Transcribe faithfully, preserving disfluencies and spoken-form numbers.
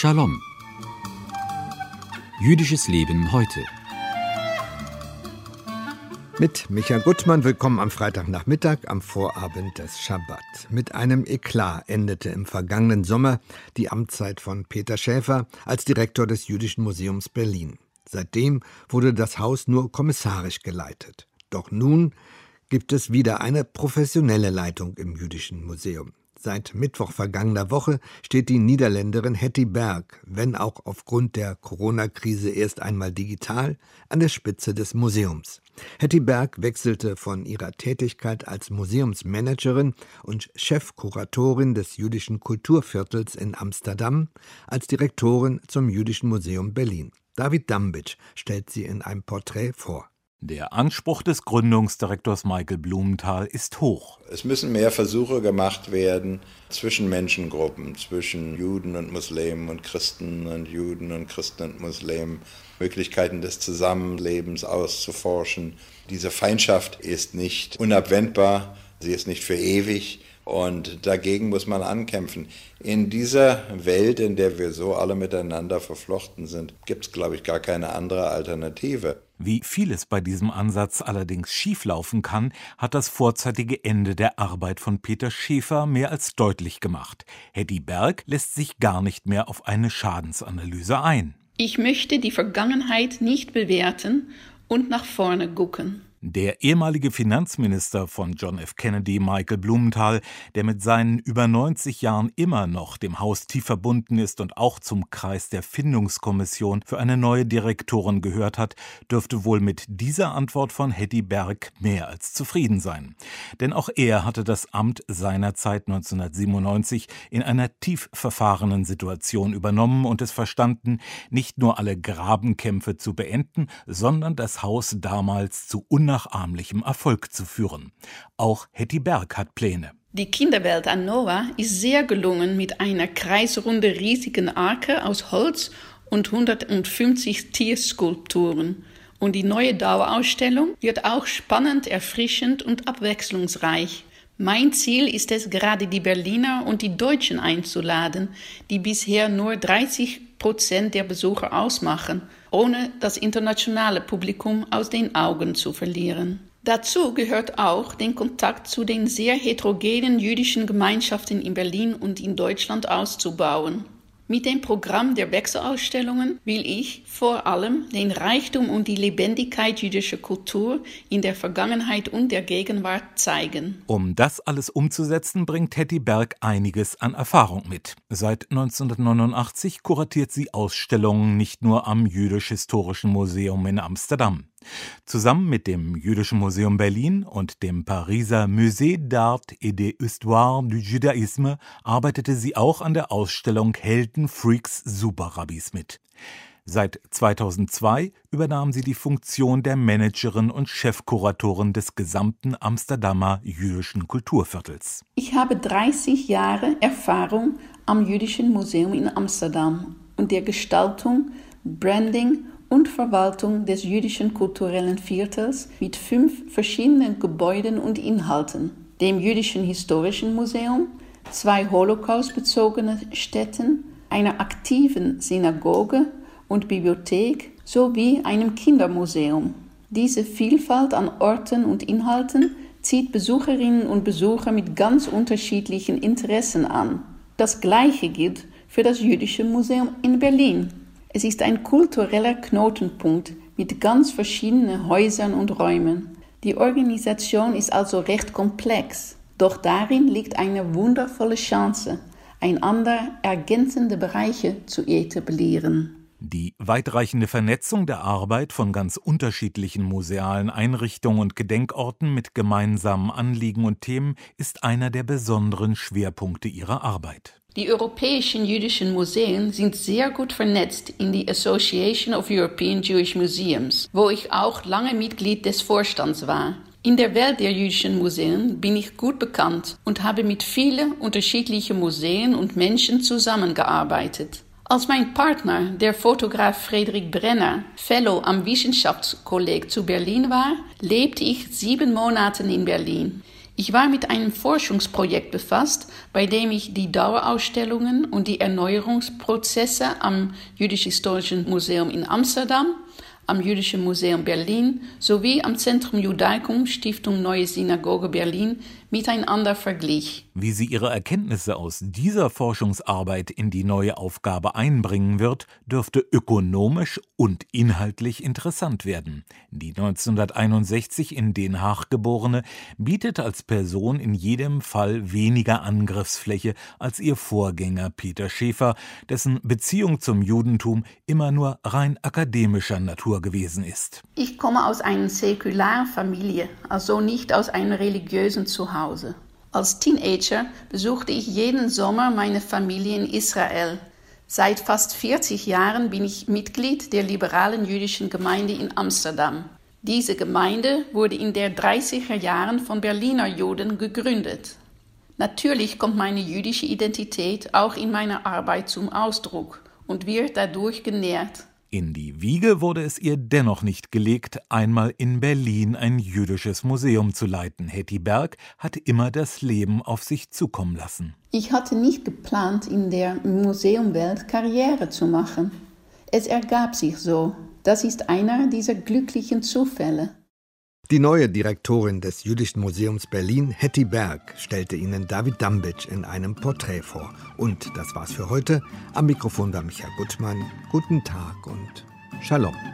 Shalom. Jüdisches Leben heute. Mit Micha Gutmann, willkommen am Freitagnachmittag, am Vorabend des Schabbat. Mit einem Eklat endete im vergangenen Sommer die Amtszeit von Peter Schäfer als Direktor des Jüdischen Museums Berlin. Seitdem wurde das Haus nur kommissarisch geleitet. Doch nun gibt es wieder eine professionelle Leitung im Jüdischen Museum. Seit Mittwoch vergangener Woche steht die Niederländerin Hetty Berg, wenn auch aufgrund der Corona-Krise erst einmal digital, an der Spitze des Museums. Hetty Berg wechselte von ihrer Tätigkeit als Museumsmanagerin und Chefkuratorin des Jüdischen Kulturviertels in Amsterdam als Direktorin zum Jüdischen Museum Berlin. David Dambitsch stellt sie in einem Porträt vor. Der Anspruch des Gründungsdirektors Michael Blumenthal ist hoch. Es müssen mehr Versuche gemacht werden zwischen Menschengruppen, zwischen Juden und Muslimen und Christen und Juden und Christen und Muslimen, Möglichkeiten des Zusammenlebens auszuforschen. Diese Feindschaft ist nicht unabwendbar, sie ist nicht für ewig. Und dagegen muss man ankämpfen. In dieser Welt, in der wir so alle miteinander verflochten sind, gibt es, glaube ich, gar keine andere Alternative. Wie vieles bei diesem Ansatz allerdings schieflaufen kann, hat das vorzeitige Ende der Arbeit von Peter Schäfer mehr als deutlich gemacht. Hetty Berg lässt sich gar nicht mehr auf eine Schadensanalyse ein. Ich möchte die Vergangenheit nicht bewerten und nach vorne gucken. Der ehemalige Finanzminister von John F. Kennedy, Michael Blumenthal, der mit seinen über neunzig Jahren immer noch dem Haus tief verbunden ist und auch zum Kreis der Findungskommission für eine neue Direktorin gehört hat, dürfte wohl mit dieser Antwort von Hetty Berg mehr als zufrieden sein. Denn auch er hatte das Amt seinerzeit neunzehnhundertsiebenundneunzig in einer tief verfahrenen Situation übernommen und es verstanden, nicht nur alle Grabenkämpfe zu beenden, sondern das Haus damals zu unnachahmlichem Erfolg zu führen. Auch Hetty Berg hat Pläne. Die Kinderwelt an Noah ist sehr gelungen mit einer kreisrunde riesigen Arke aus Holz und hundertfünfzig Tierskulpturen. Und die neue Dauerausstellung wird auch spannend, erfrischend und abwechslungsreich. Mein Ziel ist es, gerade die Berliner und die Deutschen einzuladen, die bisher nur dreißig Prozent der Besucher ausmachen, ohne das internationale Publikum aus den Augen zu verlieren. Dazu gehört auch, den Kontakt zu den sehr heterogenen jüdischen Gemeinschaften in Berlin und in Deutschland auszubauen. Mit dem Programm der Wechselausstellungen will ich vor allem den Reichtum und die Lebendigkeit jüdischer Kultur in der Vergangenheit und der Gegenwart zeigen. Um das alles umzusetzen, bringt Hetty Berg einiges an Erfahrung mit. Seit neunzehnhundertneunundachtzig kuratiert sie Ausstellungen nicht nur am Jüdisch-Historischen Museum in Amsterdam. Zusammen mit dem Jüdischen Museum Berlin und dem Pariser Musée d'Art et d'Histoire du Judaïsme arbeitete sie auch an der Ausstellung Helden, Freaks, Superrabbis mit. Seit zweitausendzwei übernahm sie die Funktion der Managerin und Chefkuratorin des gesamten Amsterdamer jüdischen Kulturviertels. Ich habe dreißig Jahre Erfahrung am Jüdischen Museum in Amsterdam und der Gestaltung, Branding und Verwaltung des jüdischen kulturellen Viertels mit fünf verschiedenen Gebäuden und Inhalten, dem Jüdischen Historischen Museum, zwei Holocaust-bezogene Stätten, einer aktiven Synagoge und Bibliothek sowie einem Kindermuseum. Diese Vielfalt an Orten und Inhalten zieht Besucherinnen und Besucher mit ganz unterschiedlichen Interessen an. Das Gleiche gilt für das Jüdische Museum in Berlin. Es ist ein kultureller Knotenpunkt mit ganz verschiedenen Häusern und Räumen. Die Organisation ist also recht komplex, doch darin liegt eine wundervolle Chance, einander ergänzende Bereiche zu etablieren. Die weitreichende Vernetzung der Arbeit von ganz unterschiedlichen musealen Einrichtungen und Gedenkorten mit gemeinsamen Anliegen und Themen ist einer der besonderen Schwerpunkte ihrer Arbeit. Die europäischen jüdischen Museen sind sehr gut vernetzt in die Association of European Jewish Museums, wo ich auch lange Mitglied des Vorstands war. In der Welt der jüdischen Museen bin ich gut bekannt und habe mit vielen unterschiedlichen Museen und Menschen zusammengearbeitet. Als mein Partner, der Fotograf Friedrich Brenner, Fellow am Wissenschaftskolleg zu Berlin war, lebte ich sieben Monate in Berlin. Ich war mit einem Forschungsprojekt befasst, bei dem ich die Dauerausstellungen und die Erneuerungsprozesse am Jüdisch-Historischen Museum in Amsterdam, am Jüdischen Museum Berlin sowie am Zentrum Judaicum Stiftung Neue Synagoge Berlin miteinander verglich. Wie sie ihre Erkenntnisse aus dieser Forschungsarbeit in die neue Aufgabe einbringen wird, dürfte ökonomisch und inhaltlich interessant werden. Die neunzehnhunderteinundsechzig in Den Haag geborene bietet als Person in jedem Fall weniger Angriffsfläche als ihr Vorgänger Peter Schäfer, dessen Beziehung zum Judentum immer nur rein akademischer Natur gewesen ist. Ich komme aus einer säkularen Familie, also nicht aus einem religiösen Zuhause. Als Teenager besuchte ich jeden Sommer meine Familie in Israel. Seit fast vierzig Jahren bin ich Mitglied der liberalen jüdischen Gemeinde in Amsterdam. Diese Gemeinde wurde in den dreißiger Jahren von Berliner Juden gegründet. Natürlich kommt meine jüdische Identität auch in meiner Arbeit zum Ausdruck und wird dadurch genährt. In die Wiege wurde es ihr dennoch nicht gelegt, einmal in Berlin ein jüdisches Museum zu leiten. Hetty Berg hat immer das Leben auf sich zukommen lassen. Ich hatte nicht geplant, in der Museumwelt Karriere zu machen. Es ergab sich so. Das ist einer dieser glücklichen Zufälle. Die neue Direktorin des Jüdischen Museums Berlin, Hetty Berg, stellte Ihnen David Dambic in einem Porträt vor. Und das war's für heute. Am Mikrofon war Michael Gutmann. Guten Tag und Shalom.